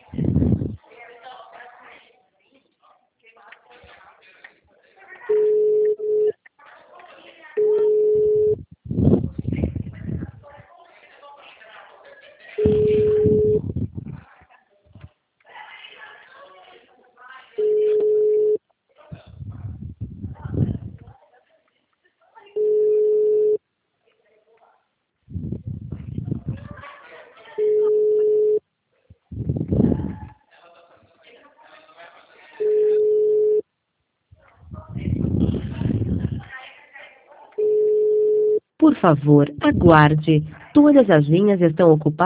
Por favor, aguarde. Todas as linhas estão ocupadas.